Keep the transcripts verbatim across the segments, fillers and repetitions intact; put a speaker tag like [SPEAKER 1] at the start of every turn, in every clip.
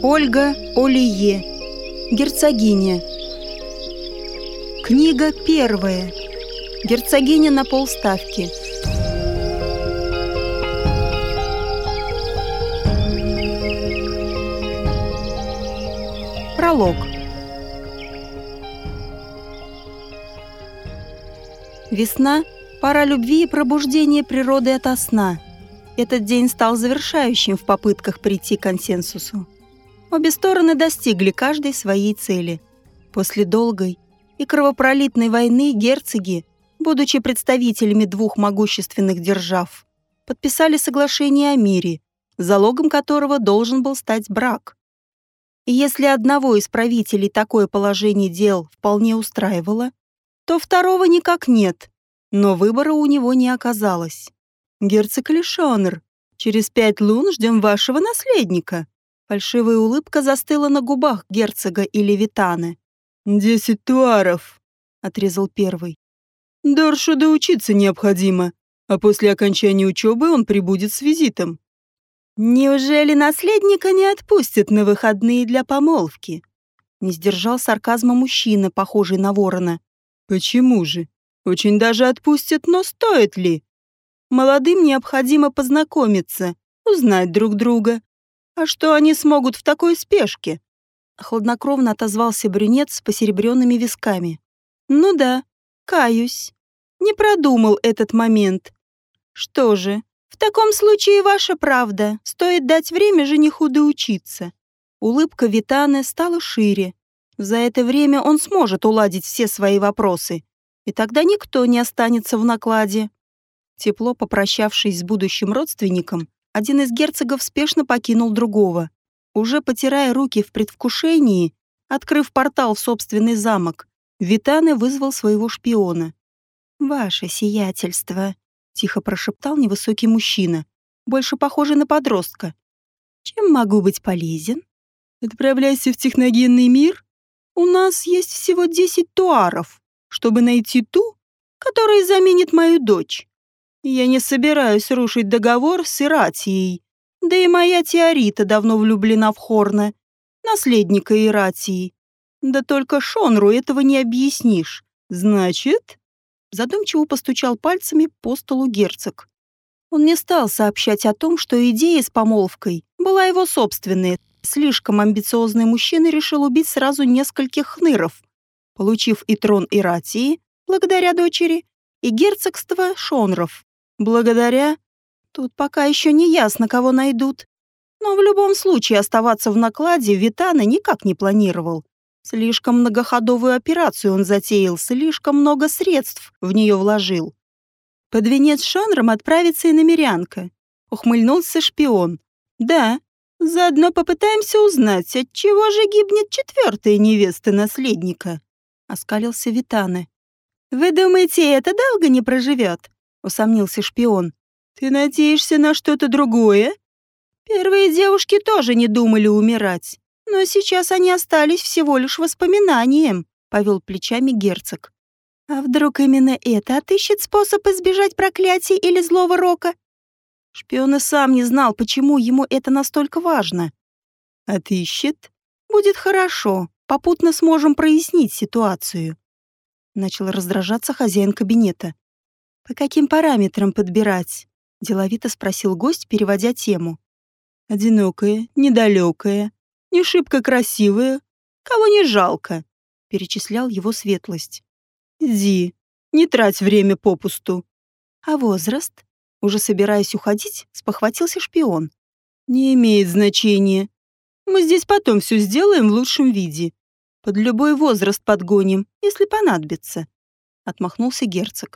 [SPEAKER 1] Ольга Олие. Герцогиня. Книга первая. Герцогиня на полставки. Пролог. Весна – пора любви и пробуждения природы ото сна. Этот день стал завершающим в попытках прийти к консенсусу. Обе стороны достигли каждой своей цели. После долгой и кровопролитной войны герцоги, будучи представителями двух могущественных держав, подписали соглашение о мире, залогом которого должен был стать брак. И если одного из правителей такое положение дел вполне устраивало, то второго никак нет, но выбора у него не оказалось. «Герцог Лишонер, через пять лун ждем вашего наследника». Фальшивая улыбка застыла на губах герцога или Витаны. «Десять туаров», — отрезал первый. «Доршу доучиться необходимо, а после окончания учебы он прибудет с визитом». «Неужели наследника не отпустят на выходные для помолвки?» Не сдержал сарказма мужчина, похожий на ворона. «Почему же? Очень даже отпустят, но стоит ли? Молодым необходимо познакомиться, узнать друг друга. А что они смогут в такой спешке?» Хладнокровно отозвался брюнет с посеребренными висками. «Ну да, каюсь. Не продумал этот момент. Что же, в таком случае ваша правда. Стоит дать время жениху доучиться». Улыбка Витаны стала шире. За это время он сможет уладить все свои вопросы, и тогда никто не останется в накладе. Тепло попрощавшись с будущим родственником, один из герцогов спешно покинул другого. Уже потирая руки в предвкушении, открыв портал в собственный замок, Витаны вызвал своего шпиона. «Ваше сиятельство», — тихо прошептал невысокий мужчина, больше похожий на подростка. «Чем могу быть полезен?» «Отправляйся в техногенный мир. У нас есть всего десять туаров, чтобы найти ту, которая заменит мою дочь. Я не собираюсь рушить договор с Иратией. Да и моя Теорита давно влюблена в Хорна, наследника Иратии. Да только Шонру этого не объяснишь. Значит...» Задумчиво постучал пальцами по столу герцог. Он не стал сообщать о том, что идея с помолвкой была его собственной. Слишком амбициозный мужчина решил убить сразу нескольких хныров, получив и трон Иратии, благодаря дочери, и герцогство Шонров. Благодаря... Тут пока еще не ясно, кого найдут. Но в любом случае оставаться в накладе Витаны никак не планировал. Слишком многоходовую операцию он затеял, слишком много средств в нее вложил. Под венец Шонром отправится и намерянка. Ухмыльнулся шпион. «Да, заодно попытаемся узнать, от чего же гибнет четвертая невеста наследника», — оскалился Витаны. «Вы думаете, это долго не проживет?» — усомнился шпион. «Ты надеешься на что-то другое?» «Первые девушки тоже не думали умирать, но сейчас они остались всего лишь воспоминанием», — повел плечами герцог. «А вдруг именно это отыщет способ избежать проклятий или злого рока?» Шпион и сам не знал, почему ему это настолько важно. «Отыщет? Будет хорошо, попутно сможем прояснить ситуацию». Начал раздражаться хозяин кабинета. «По каким параметрам подбирать?» — деловито спросил гость, переводя тему. «Одинокая, недалекая, не шибко красивая, кого не жалко», — перечислял его светлость. «Иди, не трать время попусту». «А возраст?» — уже собираясь уходить, спохватился шпион. «Не имеет значения. Мы здесь потом все сделаем в лучшем виде. Под любой возраст подгоним, если понадобится», — отмахнулся герцог.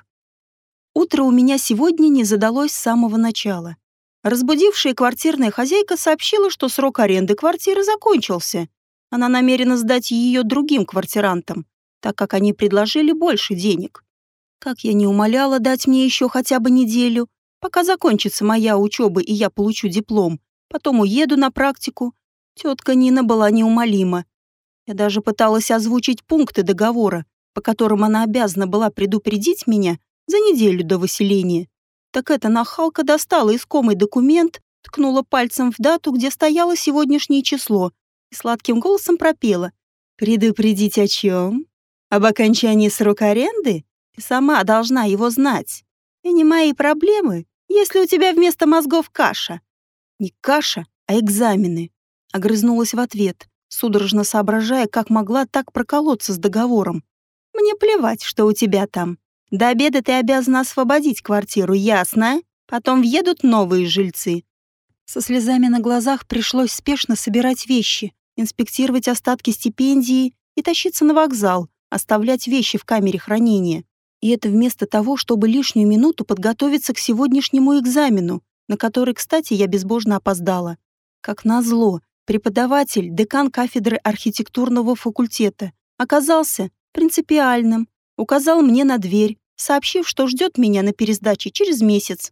[SPEAKER 1] Утро у меня сегодня не задалось с самого начала. Разбудившая квартирная хозяйка сообщила, что срок аренды квартиры закончился. Она намерена сдать ее другим квартирантам, так как они предложили больше денег. Как я не умоляла дать мне еще хотя бы неделю, пока закончится моя учеба и я получу диплом, потом уеду на практику, тетка Нина была неумолима. Я даже пыталась озвучить пункты договора, по которым она обязана была предупредить меня за неделю до выселения. Так эта нахалка достала искомый документ, ткнула пальцем в дату, где стояло сегодняшнее число, и сладким голосом пропела. «Предупредить о чем? Об окончании срока аренды? Ты сама должна его знать. И не мои проблемы, если у тебя вместо мозгов каша». «Не каша, а экзамены», — огрызнулась в ответ, судорожно соображая, как могла так проколоться с договором. «Мне плевать, что у тебя там. До обеда ты обязана освободить квартиру, ясно? Потом въедут новые жильцы». Со слезами на глазах пришлось спешно собирать вещи, инспектировать остатки стипендии и тащиться на вокзал, оставлять вещи в камере хранения. И это вместо того, чтобы лишнюю минуту подготовиться к сегодняшнему экзамену, на который, кстати, я безбожно опоздала. Как назло, преподаватель, декан кафедры архитектурного факультета, оказался принципиальным, указал мне на дверь, сообщив, что ждет меня на пересдаче через месяц.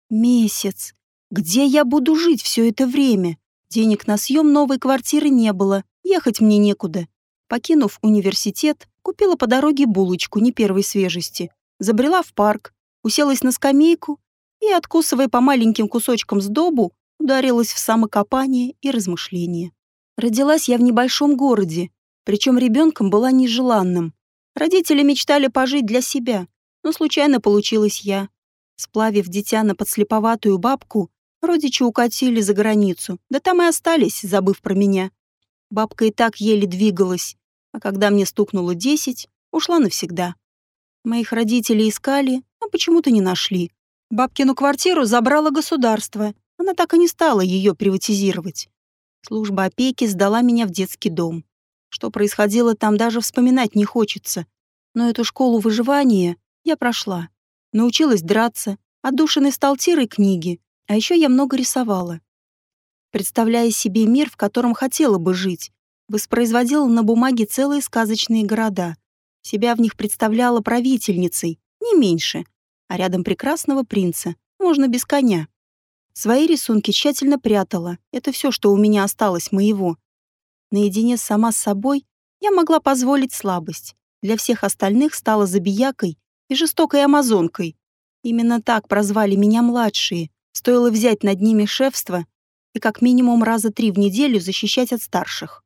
[SPEAKER 1] Месяц. Где я буду жить все это время? Денег на съем новой квартиры не было, ехать мне некуда. Покинув университет, купила по дороге булочку не первой свежести, забрела в парк, уселась на скамейку и, откусывая по маленьким кусочкам сдобу, ударилась в самокопание и размышления. Родилась я в небольшом городе, причем ребенком была нежеланным. Родители мечтали пожить для себя, но случайно получилась я. Сплавив дитя на подслеповатую бабку, родичи укатили за границу, да там и остались, забыв про меня. Бабка и так еле двигалась, а когда мне стукнуло десять, ушла навсегда. Моих родителей искали, но почему-то не нашли. Бабкину квартиру забрало государство, она так и не стала ее приватизировать. Служба опеки сдала меня в детский дом. Что происходило там, даже вспоминать не хочется. Но эту школу выживания я прошла. Научилась драться, отдушиной стал тир и книги, а еще я много рисовала. Представляя себе мир, в котором хотела бы жить, воспроизводила на бумаге целые сказочные города. Себя в них представляла правительницей, не меньше, а рядом прекрасного принца, можно без коня. Свои рисунки тщательно прятала, это все, что у меня осталось моего. Наедине сама с собой я могла позволить слабость. Для всех остальных стала забиякой и жестокой амазонкой. Именно так прозвали меня младшие. Стоило взять над ними шефство и как минимум раза три в неделю защищать от старших.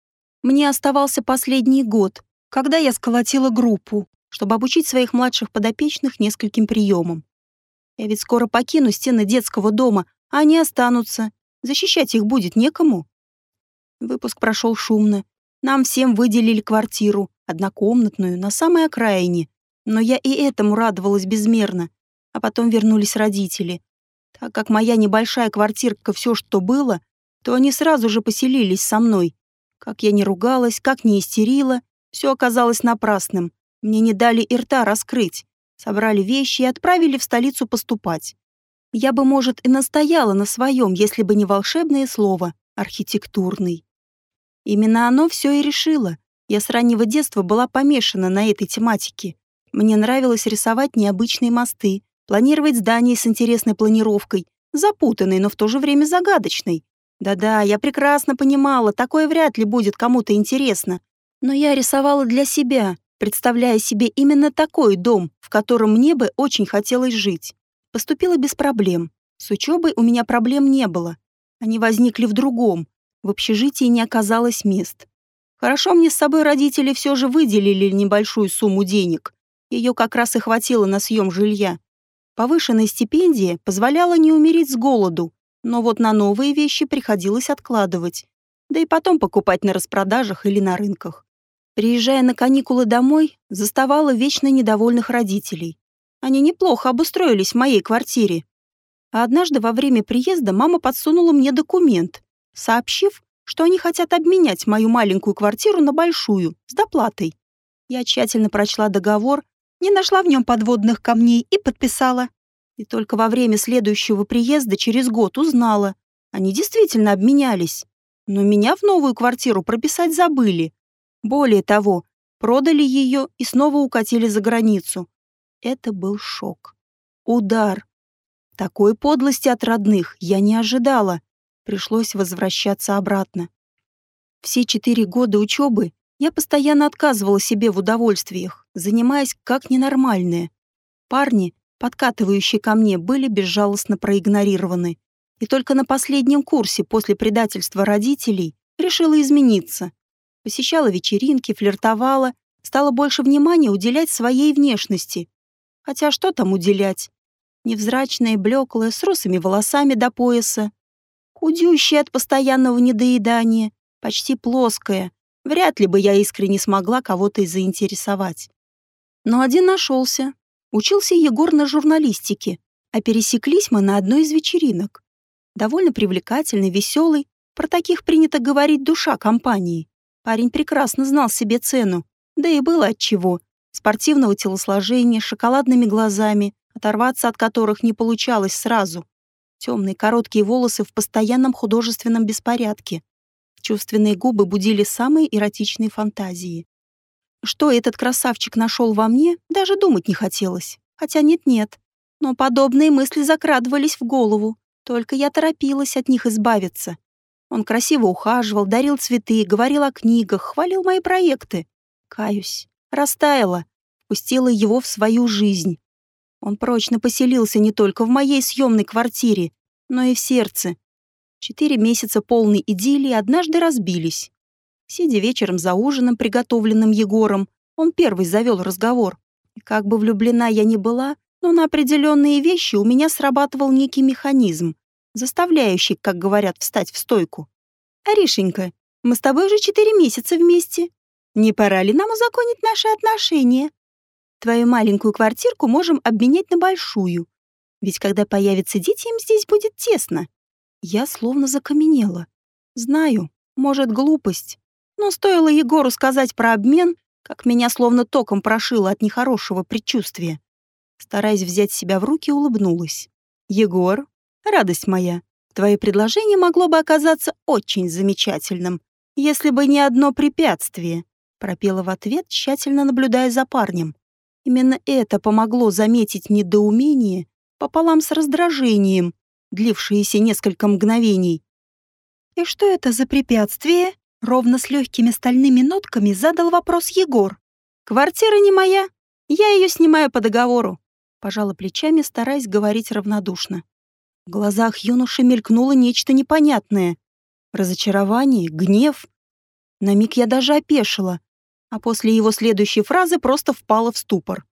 [SPEAKER 1] Мне оставался последний год, когда я сколотила группу, чтобы обучить своих младших подопечных нескольким приемам. Я ведь скоро покину стены детского дома, а они останутся. Защищать их будет некому. Выпуск прошел шумно. Нам всем выделили квартиру, однокомнатную, на самой окраине. Но я и этому радовалась безмерно. А потом вернулись родители. Так как моя небольшая квартирка все, что было, то они сразу же поселились со мной. Как я не ругалась, как не истерила, все оказалось напрасным. Мне не дали и рта раскрыть. Собрали вещи и отправили в столицу поступать. Я бы, может, и настояла на своем, если бы не волшебное слово «архитектурный». Именно оно все и решило. Я с раннего детства была помешана на этой тематике. Мне нравилось рисовать необычные мосты, планировать здания с интересной планировкой, запутанной, но в то же время загадочной. Да-да, я прекрасно понимала, такое вряд ли будет кому-то интересно. Но я рисовала для себя, представляя себе именно такой дом, в котором мне бы очень хотелось жить. Поступила без проблем. С учебой у меня проблем не было. Они возникли в другом. В общежитии не оказалось мест. Хорошо мне с собой родители все же выделили небольшую сумму денег. Ее как раз и хватило на съем жилья. Повышенная стипендия позволяла не умереть с голоду, но вот на новые вещи приходилось откладывать. Да и потом покупать на распродажах или на рынках. Приезжая на каникулы домой, заставала вечно недовольных родителей. Они неплохо обустроились в моей квартире. А однажды во время приезда мама подсунула мне документ, сообщив, что они хотят обменять мою маленькую квартиру на большую, с доплатой. Я тщательно прочла договор, не нашла в нем подводных камней и подписала. И только во время следующего приезда через год узнала. Они действительно обменялись. Но меня в новую квартиру прописать забыли. Более того, продали ее и снова укатили за границу. Это был шок. Удар. Такой подлости от родных я не ожидала. Пришлось возвращаться обратно. Все четыре года учебы я постоянно отказывала себе в удовольствиях, занимаясь как ненормальная. Парни, подкатывающие ко мне, были безжалостно проигнорированы. И только на последнем курсе после предательства родителей Решила измениться. Посещала вечеринки, флиртовала, стала больше внимания уделять своей внешности. Хотя что там уделять? Невзрачная, блеклая, с русыми волосами до пояса. Худющая от постоянного недоедания, почти плоская. Вряд ли бы я искренне смогла кого-то и заинтересовать. Но один нашелся. Учился Егор на журналистике, а пересеклись мы на одной из вечеринок. Довольно привлекательный, веселый, про таких принято говорить душа компании. Парень прекрасно знал себе цену, да и было отчего. Спортивного телосложения, с шоколадными глазами, оторваться от которых не получалось сразу. Темные короткие волосы в постоянном художественном беспорядке. Чувственные губы будили самые эротичные фантазии. Что этот красавчик нашел во мне, даже думать не хотелось. Хотя нет-нет. Но подобные мысли закрадывались в голову. Только я торопилась от них избавиться. Он красиво ухаживал, дарил цветы, говорил о книгах, хвалил мои проекты. Каюсь. Растаяла. Пустила его в свою жизнь. Он прочно поселился не только в моей съемной квартире, но и в сердце. Четыре месяца полной идиллии однажды разбились. Сидя вечером за ужином, приготовленным Егором, он первый завел разговор. И как бы влюблена я ни была, но на определенные вещи у меня срабатывал некий механизм, заставляющий, как говорят, встать в стойку. «Аришенька, мы с тобой уже четыре месяца вместе. Не пора ли нам узаконить наши отношения? Твою маленькую квартирку можем обменять на большую. Ведь когда появятся дети, им здесь будет тесно». Я словно закаменела. Знаю, может, глупость. Но стоило Егору сказать про обмен, как меня словно током прошило от нехорошего предчувствия. Стараясь взять себя в руки, улыбнулась. «Егор, радость моя, твое предложение могло бы оказаться очень замечательным, если бы не одно препятствие», пропела в ответ, тщательно наблюдая за парнем. Именно это помогло заметить недоумение пополам с раздражением, длившееся несколько мгновений. «И что это за препятствие?» Ровно с легкими стальными нотками задал вопрос Егор. «Квартира не моя. Я ее снимаю по договору», пожала плечами, стараясь говорить равнодушно. В глазах юноши мелькнуло нечто непонятное. Разочарование, гнев. На миг я даже опешила, а после его следующей фразы просто впала в ступор.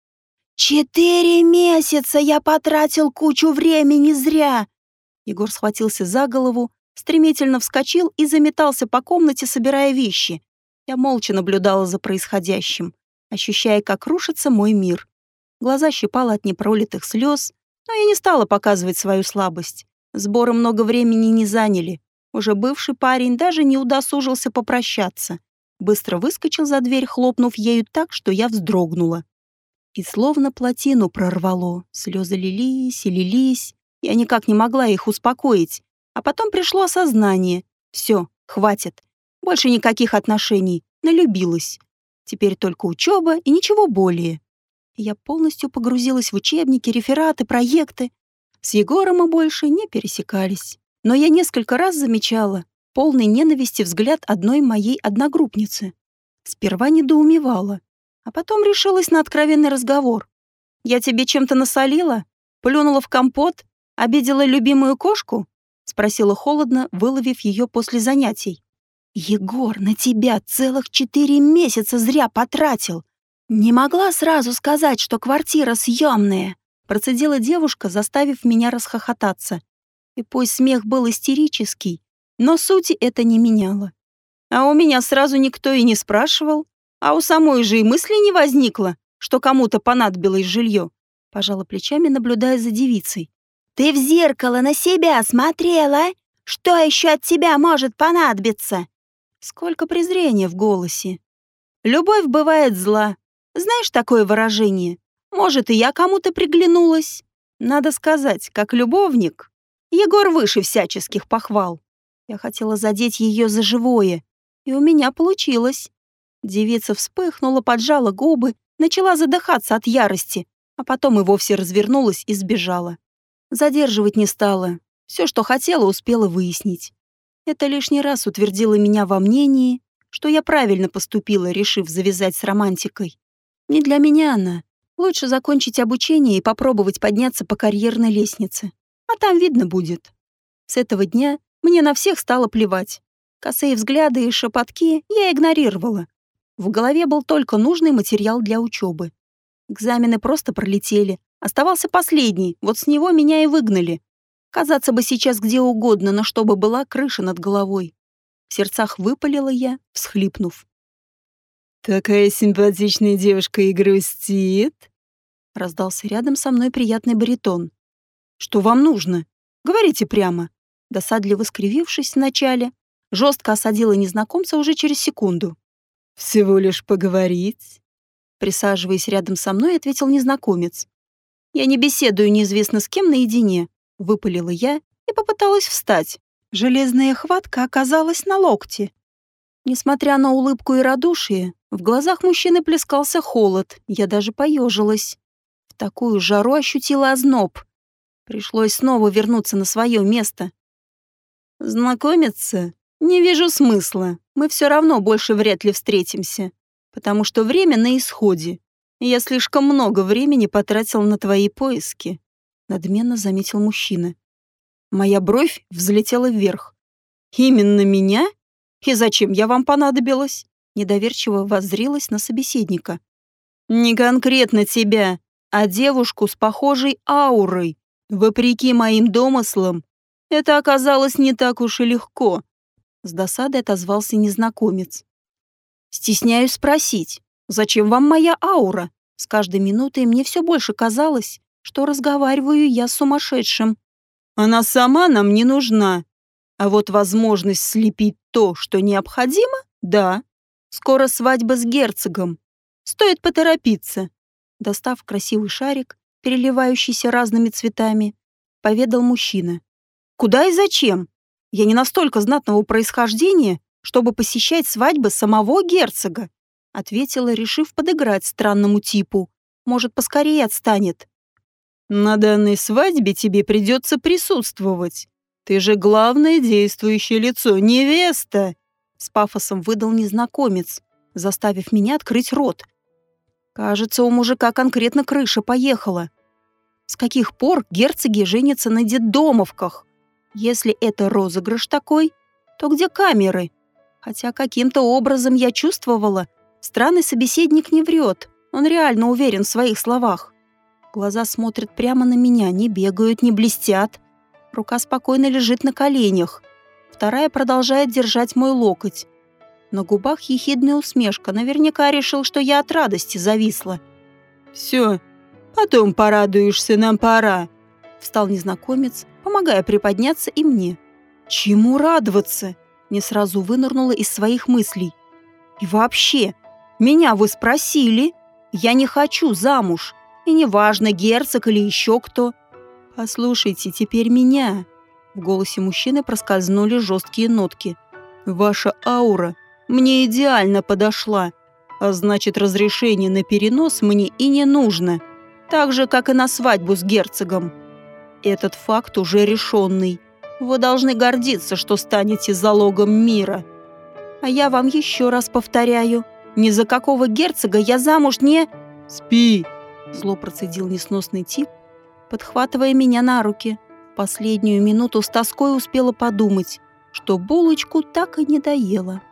[SPEAKER 1] «Четыре месяца я потратил кучу времени зря!» Егор схватился за голову, стремительно вскочил и заметался по комнате, собирая вещи. Я молча наблюдала за происходящим, ощущая, как рушится мой мир. Глаза щипало от непролитых слез, но я не стала показывать свою слабость. Сборы много времени не заняли. Уже бывший парень даже не удосужился попрощаться. Быстро выскочил за дверь, хлопнув ею так, что я вздрогнула. И словно плотину прорвало. Слезы лились и лились. Я никак не могла их успокоить. А потом пришло осознание. Все, хватит. Больше никаких отношений. Налюбилась. Теперь только учеба и ничего более. Я полностью погрузилась в учебники, рефераты, проекты. С Егором мы больше не пересекались. Но я несколько раз замечала полный ненависти взгляд одной моей одногруппницы. Сперва недоумевала, а потом решилась на откровенный разговор. «Я тебе чем-то насолила? Плюнула в компот? Обидела любимую кошку?» — спросила холодно, выловив ее после занятий. «Егор на тебя целых четыре месяца зря потратил. Не могла сразу сказать, что квартира съемная», — процедила девушка, заставив меня расхохотаться. И пусть смех был истерический, но сути это не меняло. А у меня сразу никто и не спрашивал, а у самой же и мысли не возникло, что кому-то понадобилось жилье. Пожала плечами, наблюдая за девицей. «Ты в зеркало на себя смотрела? Что еще от тебя может понадобиться?» Сколько презрения в голосе. «Любовь бывает зла. Знаешь такое выражение? Может, и я кому-то приглянулась. Надо сказать, как любовник, Егор выше всяческих похвал. Я хотела задеть ее за живое, и у меня получилось». Девица вспыхнула, поджала губы, начала задыхаться от ярости, а потом и вовсе развернулась и сбежала. Задерживать не стала. Все, что хотела, успела выяснить. Это лишний раз утвердило меня во мнении, что я правильно поступила, решив завязать с романтикой. Не для меня она. Лучше закончить обучение и попробовать подняться по карьерной лестнице. А там видно будет. С этого дня мне на всех стало плевать. Косые взгляды и шепотки я игнорировала. В голове был только нужный материал для учебы. Экзамены просто пролетели. Оставался последний, вот с него меня и выгнали. Казаться бы сейчас где угодно, но чтобы была крыша над головой. В сердцах выпалила я, всхлипнув. «Такая симпатичная девушка и грустит», — раздался рядом со мной приятный баритон. «Что вам нужно? Говорите прямо». Досадливо скривившись вначале, жестко осадила незнакомца уже через секунду. «Всего лишь поговорить?» Присаживаясь рядом со мной, ответил незнакомец. «Я не беседую неизвестно с кем наедине», — выпалила я и попыталась встать. Железная хватка оказалась на локте. Несмотря на улыбку и радушие, в глазах мужчины плескался холод, я даже поежилась. В такую жару ощутила озноб. Пришлось снова вернуться на свое место. «Знакомиться? Не вижу смысла. Мы все равно больше вряд ли встретимся, потому что время на исходе. Я слишком много времени потратил на твои поиски», — надменно заметил мужчина. Моя бровь взлетела вверх. «Именно меня? И зачем я вам понадобилась?» Недоверчиво воззрилась на собеседника. «Не конкретно тебя, а девушку с похожей аурой. Вопреки моим домыслам, это оказалось не так уж и легко», — с досадой отозвался незнакомец. «Стесняюсь спросить, зачем вам моя аура? С каждой минутой мне все больше казалось, что разговариваю я с сумасшедшим. Она сама нам не нужна. А вот возможность слепить то, что необходимо, да. Скоро свадьба с герцогом. Стоит поторопиться». Достав красивый шарик, переливающийся разными цветами, поведал мужчина. «Куда и зачем? Я не настолько знатного происхождения, чтобы посещать свадьбы самого герцога», ответила, решив подыграть странному типу. Может, поскорее отстанет. «На данной свадьбе тебе придется присутствовать. Ты же главное действующее лицо, невеста!» С пафосом выдал незнакомец, заставив меня открыть рот. Кажется, у мужика конкретно крыша поехала. С каких пор герцоги женятся на детдомовках? Если это розыгрыш такой, то где камеры? Хотя каким-то образом я чувствовала, странный собеседник не врет, он реально уверен в своих словах. Глаза смотрят прямо на меня, не бегают, не блестят. Рука спокойно лежит на коленях. Вторая продолжает держать мой локоть. На губах ехидная усмешка. Наверняка решил, что я от радости зависла. «Все, потом порадуешься, нам пора», — встал незнакомец, помогая приподняться и мне. «Чему радоваться?» — не сразу вынырнула из своих мыслей. «И вообще, меня вы спросили? Я не хочу замуж. И неважно, герцог или еще кто. Послушайте теперь меня». В голосе мужчины проскользнули жесткие нотки. «Ваша аура мне идеально подошла, а значит, разрешение на перенос мне и не нужно, так же, как и на свадьбу с герцогом. Этот факт уже решенный. Вы должны гордиться, что станете залогом мира. А я вам еще раз повторяю, ни за какого герцога я замуж не...» «Спи!» — зло процедил несносный тип, подхватывая меня на руки. В последнюю минуту с тоской успела подумать, что булочку так и не доела.